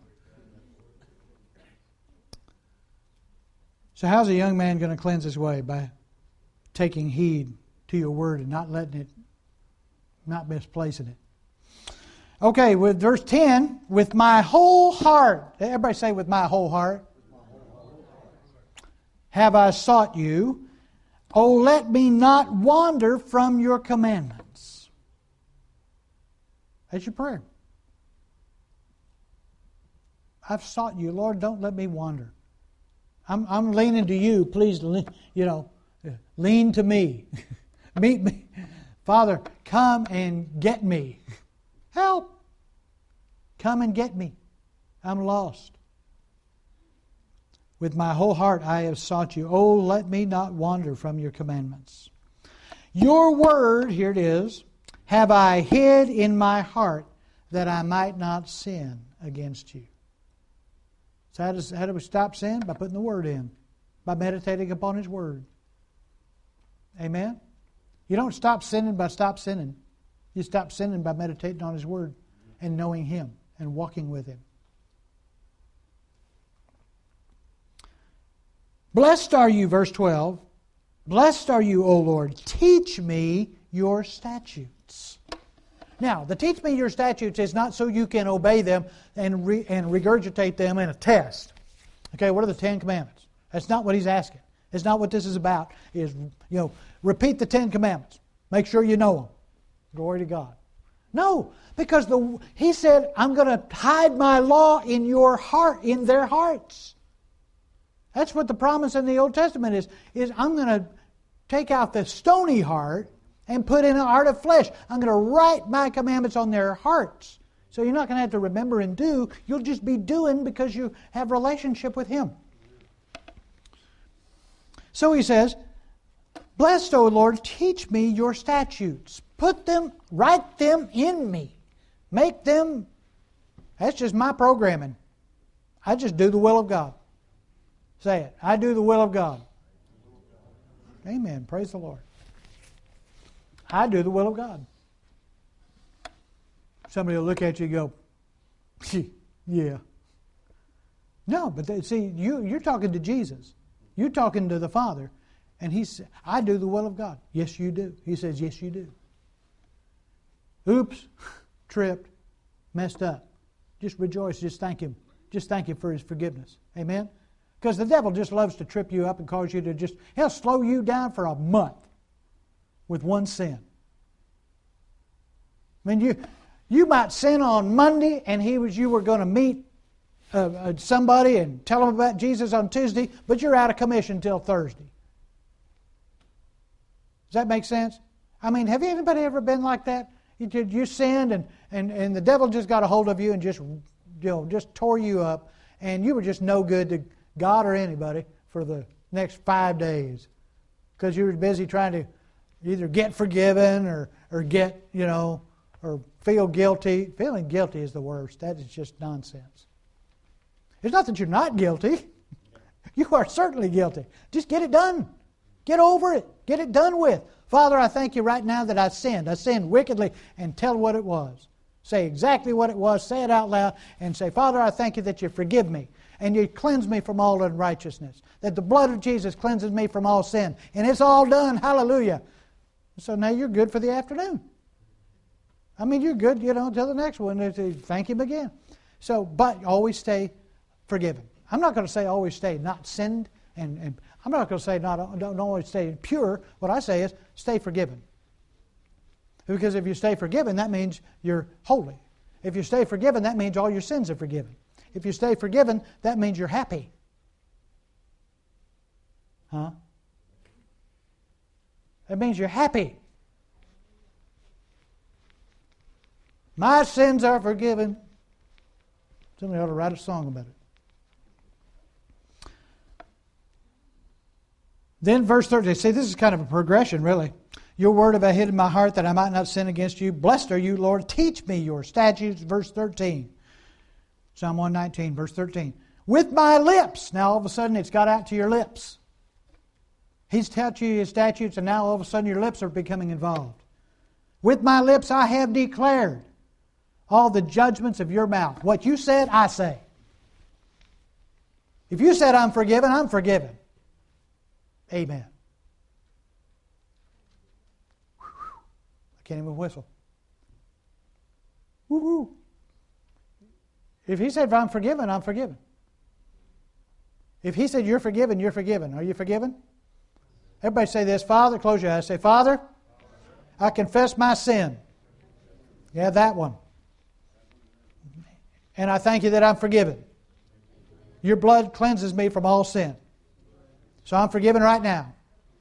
[SPEAKER 1] So how's a young man going to cleanse his way? By taking heed to your word and not letting it, not misplacing it. Okay, with verse ten, with my whole heart. Everybody say, with my whole heart. Have I sought you. Oh, let me not wander from your commandments. That's your prayer. I've sought you, Lord. Don't let me wander. I'm, I'm leaning to you. Please, you know, lean to me. Meet me. Father, come and get me. Help. Come and get me. I'm lost. With my whole heart I have sought you. Oh, let me not wander from your commandments. Your word, here it is, have I hid in my heart that I might not sin against you. So how, does, how do we stop sin? By putting the Word in. By meditating upon His Word. Amen? You don't stop sinning by stop sinning. You stop sinning by meditating on His Word and knowing Him and walking with Him. Blessed are you, verse twelve. Blessed are you, O Lord. Teach me your statutes. Now, the teach me your statutes is not so you can obey them and re, and regurgitate them in a test. Okay, what are the Ten Commandments? That's not what he's asking. It's not what this is about. Is, you know, repeat the Ten Commandments. Make sure you know them. Glory to God. No, because the He said, I'm going to hide my law in your heart, in their hearts. That's what the promise in the Old Testament is, is I'm going to take out the stony heart and put in a heart of flesh. I'm going to write my commandments on their hearts. So you're not going to have to remember and do. You'll just be doing because you have relationship with Him. So He says, Blessed, O Lord, teach me your statutes. Put them, write them in me. Make them, that's just my programming. I just do the will of God. Say it. I do the will of God. Amen. Praise the Lord. I do the will of God. Somebody will look at you and go, yeah. No, but they, see, you, you're talking to Jesus. You're talking to the Father. And He said, I do the will of God. Yes, you do. He says, yes, you do. Oops, tripped, messed up. Just rejoice. Just thank Him. Just thank Him for His forgiveness. Amen? Because the devil just loves to trip you up and cause you to just, he'll slow you down for a month with one sin. I mean, you you might sin on Monday and he was you were going to meet uh, uh, somebody and tell them about Jesus on Tuesday, but you're out of commission until Thursday. Does that make sense? I mean, have anybody ever been like that? You, you sinned and, and, and the devil just got a hold of you and just, you know, just tore you up, and you were just no good to God or anybody for the next five days because you were busy trying to either get forgiven or, or get, you know, or feel guilty. Feeling guilty is the worst. That is just nonsense. It's not that you're not guilty. You are certainly guilty. Just get it done. Get over it. Get it done with. Father, I thank you right now that I sinned. I sinned wickedly, and tell what it was. Say exactly what it was. Say it out loud and say, Father, I thank you that you forgive me and you cleanse me from all unrighteousness. That the blood of Jesus cleanses me from all sin. And it's all done. Hallelujah. So now you're good for the afternoon. I mean, you're good, you know, until the next one. Thank Him again. So, but always stay forgiven. I'm not going to say always stay not sinned, and, and I'm not going to say not don't always stay pure. What I say is stay forgiven. Because if you stay forgiven, that means you're holy. If you stay forgiven, that means all your sins are forgiven. If you stay forgiven, that means you're happy. Huh? That means you're happy. My sins are forgiven. Somebody ought to write a song about it. Then verse thirteen. See, this is kind of a progression, really. Your word have I hid in my heart that I might not sin against you. Blessed are you, Lord. Teach me your statutes. Verse thirteen. Psalm one nineteen, verse thirteen. With my lips. Now all of a sudden it's got out to your lips. He's taught you His statutes, and now all of a sudden your lips are becoming involved. With my lips I have declared all the judgments of your mouth. What you said, I say. If you said I'm forgiven, I'm forgiven. Amen. I can't even whistle. Woo-hoo. If He said I'm forgiven, I'm forgiven. If He said you're forgiven, you're forgiven. Are you forgiven? Everybody say this. Father, close your eyes. Say, Father, I confess my sin. Yeah, that one. And I thank you that I'm forgiven. Your blood cleanses me from all sin. So I'm forgiven right now.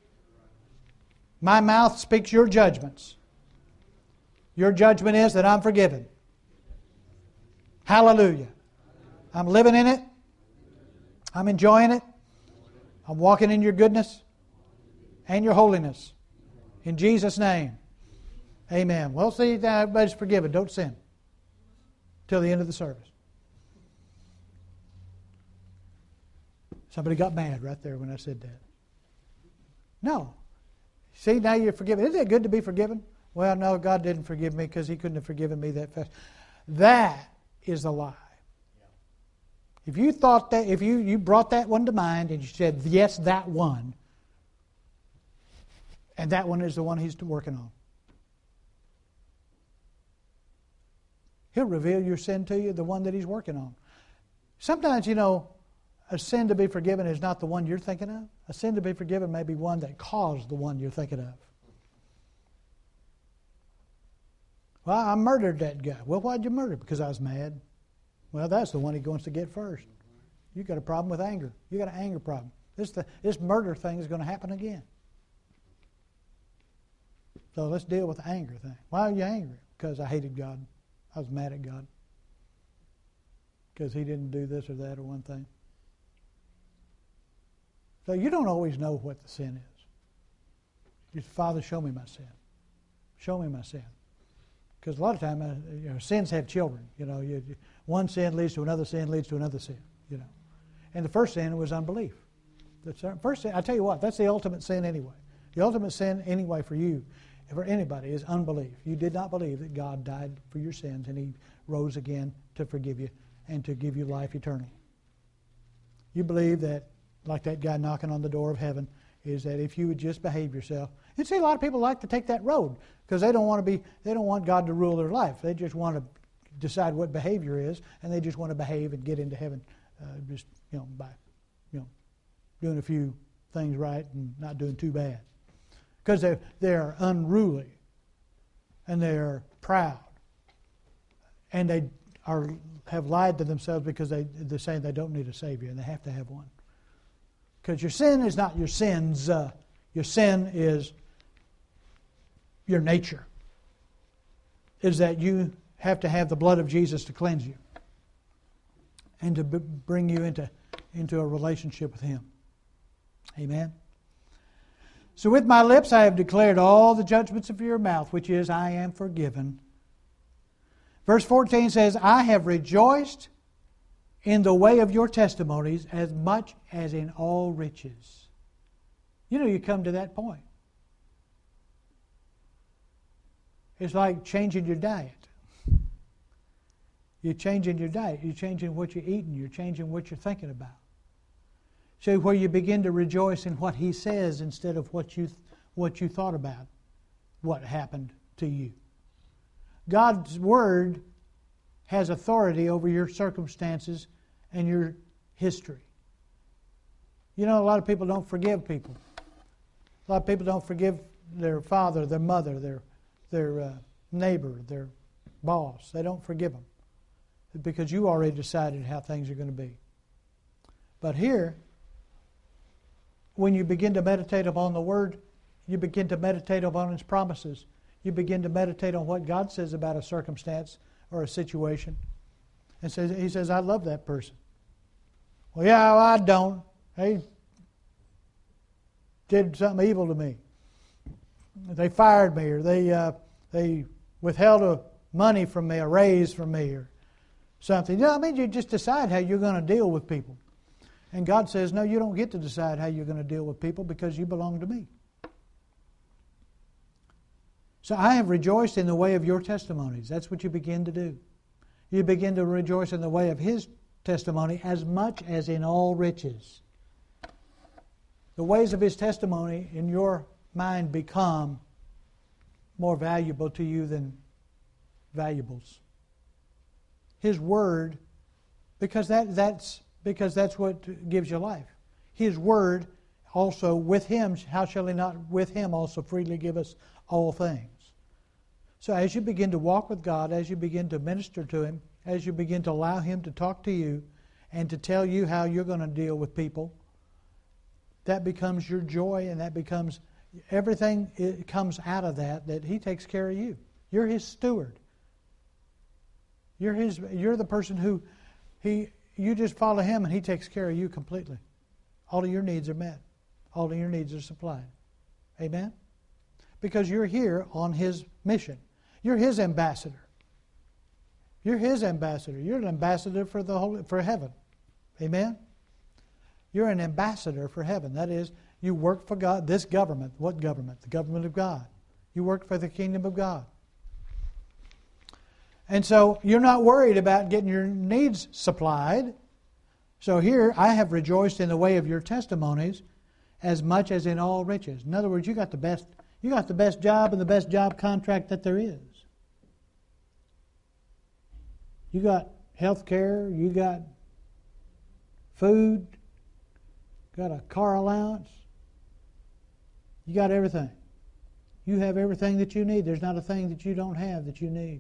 [SPEAKER 1] My mouth speaks your judgments. Your judgment is that I'm forgiven. Hallelujah. I'm living in it. I'm enjoying it. I'm walking in your goodness and your holiness. In Jesus' name. Amen. Well, see, now everybody's forgiven. Don't sin till the end of the service. Somebody got mad right there when I said that. No. See, now you're forgiven. Isn't it good to be forgiven? Well, no, God didn't forgive me because He couldn't have forgiven me that fast. That is a lie. If you thought that, if you, you brought that one to mind and you said, yes, that one, and that one is the one He's working on. He'll reveal your sin to you, the one that He's working on. Sometimes, you know, a sin to be forgiven is not the one you're thinking of. A sin to be forgiven may be one that caused the one you're thinking of. Well, I murdered that guy. Well, why'd you murder him? Because I was mad. Well, that's the one he wants to get first. You got a problem with anger. You got an anger problem. This the, this murder thing is going to happen again. So let's deal with the anger thing. Why are you angry? Because I hated God. I was mad at God. Because He didn't do this or that or one thing. So you don't always know what the sin is. You say, Father, show me my sin. Show me my sin. Because a lot of times, uh, you know, sins have children. You know, you, you, one sin leads to another sin, leads to another sin. You know, and the first sin was unbelief. The first sin, I tell you what, that's the ultimate sin anyway. The ultimate sin anyway for you, for anybody, is unbelief. You did not believe that God died for your sins and He rose again to forgive you and to give you life eternal. You believe that, like that guy knocking on the door of heaven, is that if you would just behave yourself. You see, a lot of people like to take that road because they don't want to be, they don't want God to rule their life. They just want to decide what behavior is, and they just want to behave and get into heaven, uh, just you know, by, you know, doing a few things right and not doing too bad, because they they are unruly, and they are proud, and they are have lied to themselves because they they're saying they don't need a Savior and they have to have one. Because your sin is not your sins. Uh, your sin is your nature. Is that you have to have the blood of Jesus to cleanse you and to b- bring you into, into a relationship with Him. Amen? So with my lips I have declared all the judgments of your mouth, which is, I am forgiven. Verse fourteen says, I have rejoiced in the way of your testimonies as much as in all riches. You know, you come to that point. It's like changing your diet. You're changing your diet. You're changing what you're eating. You're changing what you're thinking about. So where you begin to rejoice in what He says instead of what you what you thought about what happened to you. God's Word has authority over your circumstances and your history. You know, a lot of people don't forgive people. A lot of people don't forgive their father, their mother, their their uh, neighbor, their boss. They don't forgive them because you already decided how things are going to be. But here, when you begin to meditate upon the Word, you begin to meditate upon His promises. You begin to meditate on what God says about a circumstance or a situation. And says, He says, I love that person. Well, yeah, well, I don't. They did something evil to me. They fired me, or they uh, they withheld a money from me, a raise from me, or something. You know, I mean, you just decide how you're going to deal with people. And God says, no, you don't get to decide how you're going to deal with people because you belong to me. So I have rejoiced in the way of your testimonies. That's what you begin to do. You begin to rejoice in the way of His testimony as much as in all riches. The ways of His testimony in your mind become more valuable to you than valuables. His Word, because that, that's because that's what gives you life. His Word also with Him, how shall He not with Him also freely give us all things? So as you begin to walk with God, as you begin to minister to Him, as you begin to allow Him to talk to you and to tell you how you're going to deal with people, that becomes your joy, and that becomes everything. It comes out of that, that He takes care of you. You're His steward. You're His. You're the person who He. You just follow Him, and He takes care of you completely. All of your needs are met. All of your needs are supplied. Amen? Because you're here on His mission. You're His ambassador. You're His ambassador. You're an ambassador for the Holy, for heaven. Amen? You're an ambassador for heaven. That is, you work for God. This government. What government? The government of God. You work for the kingdom of God. And so you're not worried about getting your needs supplied. So here, I have rejoiced in the way of your testimonies as much as in all riches. In other words, you got the best, you got the best job and the best job contract that there is. You got health care, you got food, got a car allowance, you got everything. You have everything that you need. There's not a thing that you don't have that you need.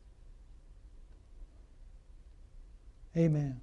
[SPEAKER 1] Amen.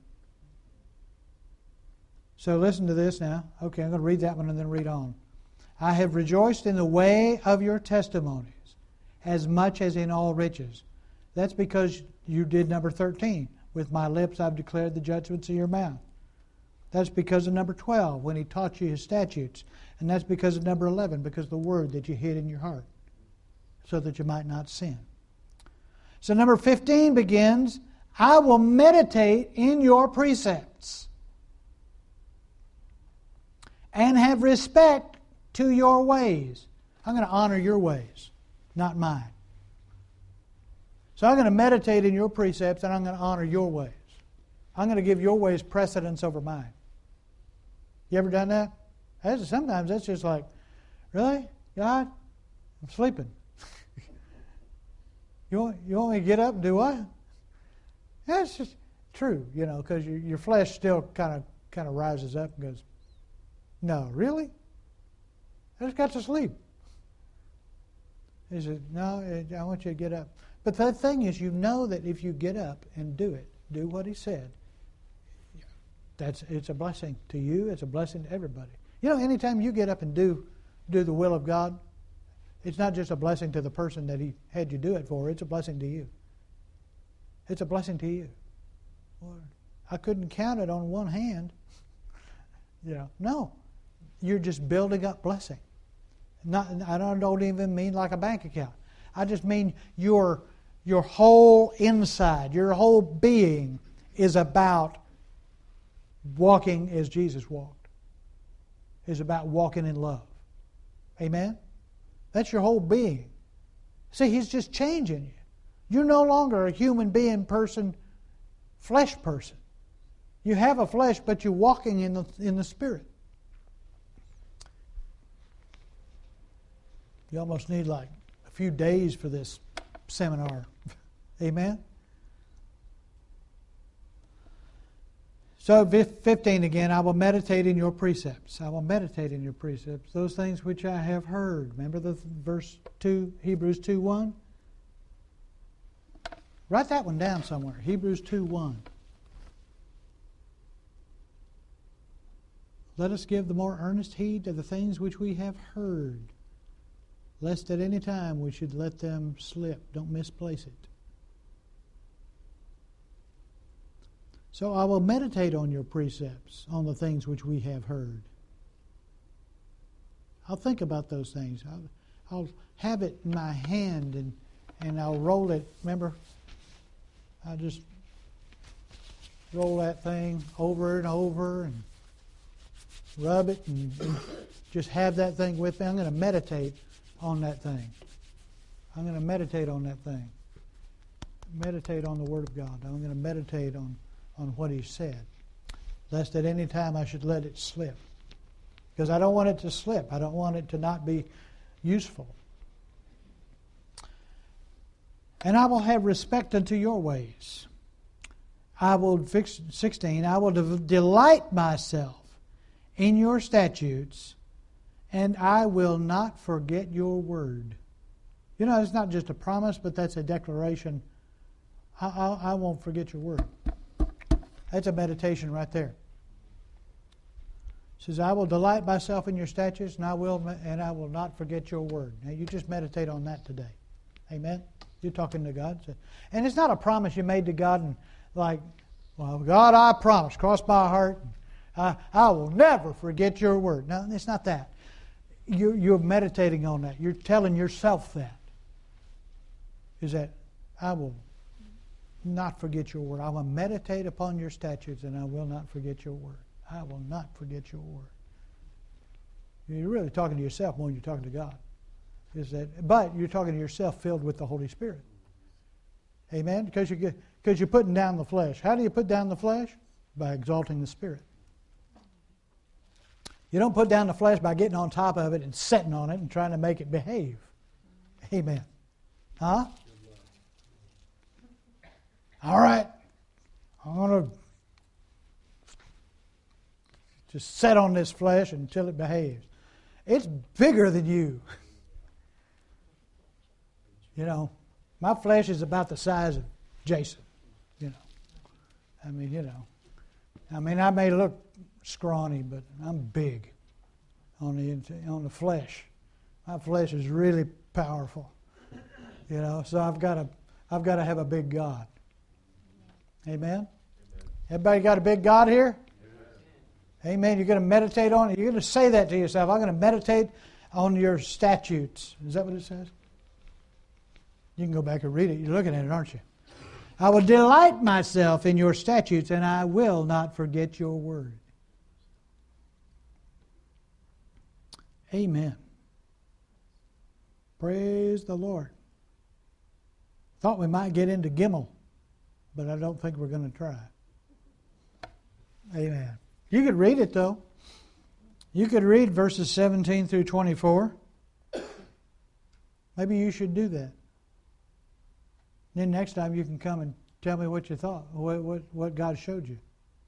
[SPEAKER 1] So listen to this now. Okay, I'm going to read that one and then read on. I have rejoiced in the way of your testimonies as much as in all riches. That's because you did number thirteen. With my lips I've declared the judgments of your mouth. That's because of number twelve, when he taught you his statutes. And that's because of number eleven, because of the word that you hid in your heart, so that you might not sin. So number fifteen begins, I will meditate in your precepts and have respect to your ways. I'm going to honor your ways, not mine. So I'm going to meditate in your precepts and I'm going to honor your ways. I'm going to give your ways precedence over mine. You ever done that? That's, sometimes that's just like, really? God? I'm sleeping. you, want, you want me to get up and do what? That's just true, you know, because your, your flesh still kind of kind of rises up and goes, no, really? I just got to sleep. He said, no, I want you to get up. But the thing is, you know that if you get up and do it, do what he said, that's it's a blessing to you. It's a blessing to everybody. You know, anytime you get up and do do the will of God, it's not just a blessing to the person that he had you do it for. It's a blessing to you. It's a blessing to you. Lord, I couldn't count it on one hand. You know, no, you're just building up blessing. Not, I don't, don't even mean like a bank account. I just mean your your whole inside, your whole being is about walking as Jesus walked. Is about walking in love. Amen? That's your whole being. See, he's just changing you. You're no longer a human being person, flesh person. You have a flesh, but you're walking in the in the Spirit. You almost need like a few days for this seminar. Amen? So fifteen again, I will meditate in your precepts. I will meditate in your precepts. Those things which I have heard. Remember the verse two, Hebrews two one? Write that one down somewhere. Hebrews two one. Let us give the more earnest heed to the things which we have heard, lest at any time we should let them slip. Don't misplace it. So I will meditate on your precepts, on the things which we have heard. I'll think about those things. I'll, I'll have it in my hand and, and I'll roll it. Remember, I just roll that thing over and over and rub it and, and just have that thing with me. I'm going to meditate on that thing. I'm going to meditate on that thing. Meditate on the Word of God. I'm going to meditate on, on what He said, lest at any time I should let it slip. Because I don't want it to slip. I don't want it to not be useful. And I will have respect unto your ways. I will, sixteen, I will de- delight myself in your statutes, and I will not forget your word. You know, it's not just a promise, but that's a declaration. I, I, I won't forget your word. That's a meditation right there. It says, I will delight myself in your statutes, and I will, and I will not forget your word. Now, you just meditate on that today. Amen? You're talking to God. And it's not a promise you made to God and like, well, God, I promise, cross my heart, I, I will never forget your word. No, it's not that. You're, you're meditating on that. You're telling yourself that. Is that I will not forget your word. I will meditate upon your statutes and I will not forget your word. I will not forget your word. You're really talking to yourself more than you're talking to God. Is that? But you're talking to yourself filled with the Holy Spirit. Amen? Because you get, because you're putting down the flesh. How do you put down the flesh? By exalting the Spirit. You don't put down the flesh by getting on top of it and sitting on it and trying to make it behave. Amen. Huh? All right. I'm going to just sit on this flesh until it behaves. It's bigger than you. You know, my flesh is about the size of Jason. You know, I mean, you know, I mean, I may look scrawny, but I'm big on the on the flesh. My flesh is really powerful. You know, so I've got to I've got to have a big God. Amen. Amen. Everybody got a big God here? Amen. Amen. You're going to meditate on it. You're going to say that to yourself. I'm going to meditate on your statutes. Is that what it says? You can go back and read it. You're looking at it, aren't you? I will delight myself in your statutes, and I will not forget your word. Amen. Praise the Lord. Thought we might get into Gimel, but I don't think we're going to try. Amen. You could read it, though. You could read verses seventeen through twenty-four. Maybe you should do that. Then next time you can come and tell me what you thought, what, what, what God showed you.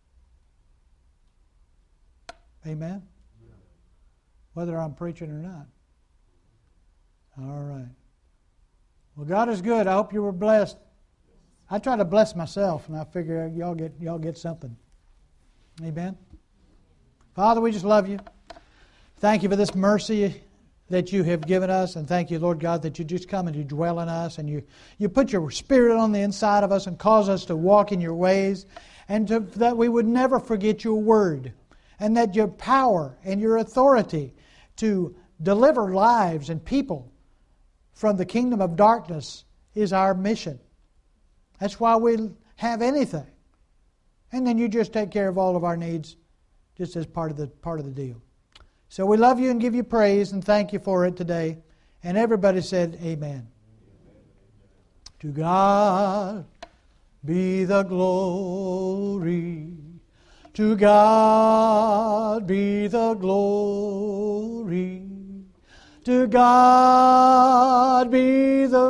[SPEAKER 1] Amen? Whether I'm preaching or not. All right. Well, God is good. I hope you were blessed. I try to bless myself, and I figure y'all get y'all get something. Amen? Father, we just love you. Thank you for this mercy that you have given us, and thank you, Lord God, that you just come and you dwell in us, and you, you put your Spirit on the inside of us and cause us to walk in your ways, and to, that we would never forget your word, and that your power and your authority to deliver lives and people from the kingdom of darkness is our mission. That's why we have anything. And then you just take care of all of our needs just as part of the part of the deal. So we love you and give you praise and thank you for it today. And everybody said amen. To God be the glory. To God be the glory. To God be the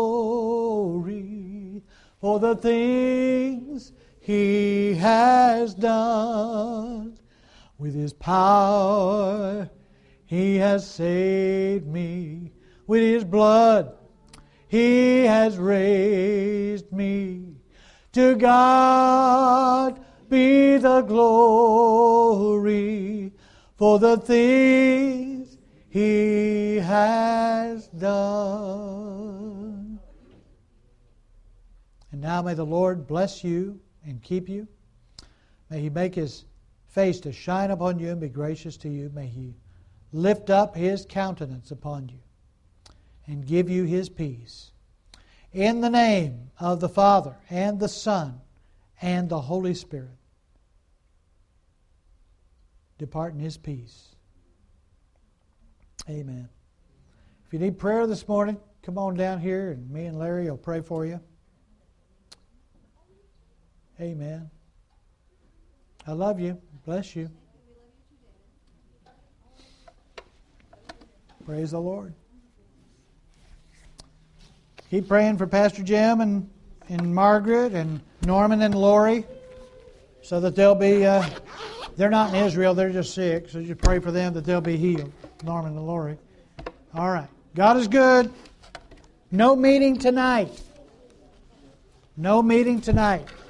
[SPEAKER 1] glory for the things He has done. With His power He has saved me. With His blood He has raised me. To God be the glory for the things He has done. And now may the Lord bless you and keep you. May He make His face to shine upon you and be gracious to you. May He lift up His countenance upon you and give you His peace. In the name of the Father and the Son and the Holy Spirit, depart in His peace. Amen. If you need prayer this morning, come on down here and me and Larry will pray for you. Amen. I love you. Bless you. Praise the Lord. Keep praying for Pastor Jim and, and Margaret and Norman and Lori so that they'll be, uh, they're not in Israel, they're just sick. So just pray for them that they'll be healed. Norman and Lori. All right. God is good. No meeting tonight. No meeting tonight.